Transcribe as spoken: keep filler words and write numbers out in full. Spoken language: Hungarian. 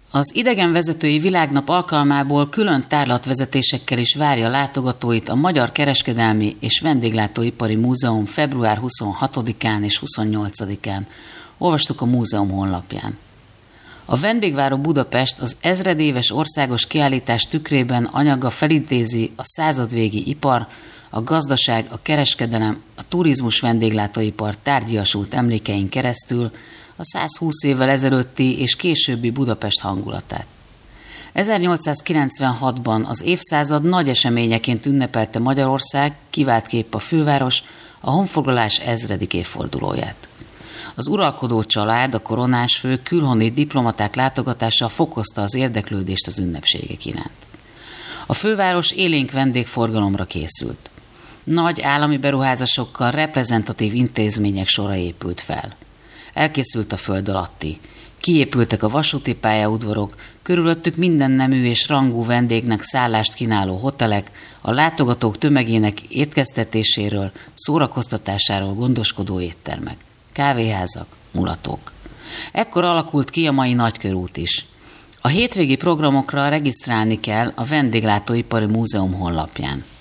Az idegenvezetői világnap alkalmából külön tárlatvezetésekkel is várja látogatóit a Magyar Kereskedelmi és Vendéglátóipari Múzeum február huszonhatodikán és huszonnyolcadikán. Olvastuk a múzeum honlapján. A Vendégváró Budapest az ezredéves országos kiállítás tükrében anyaga felidézi a századvégi ipar, a gazdaság, a kereskedelem, a turizmus vendéglátóipar tárgyiasult emlékein keresztül a százhúsz évvel ezelőtti és későbbi Budapest hangulatát. ezernyolcszázkilencvenhatban az évszázad nagy eseményeként ünnepelte Magyarország, kiváltképp a főváros, a honfoglalás ezredik évfordulóját. Az uralkodó család, a koronásfő, külhoni diplomaták látogatása fokozta az érdeklődést az ünnepségek iránt. A főváros élénk vendégforgalomra készült. Nagy állami beruházásokkal reprezentatív intézmények sora épült fel. Elkészült a föld alatti. Kiépültek a vasúti pályaudvarok, körülöttük minden nemű és rangú vendégnek szállást kínáló hotelek, a látogatók tömegének étkeztetéséről, szórakoztatásáról gondoskodó éttermek, kávéházak, mulatók. Ekkor alakult ki a mai Nagykörút is. A hétvégi programokra regisztrálni kell a Vendéglátóipari Múzeum honlapján.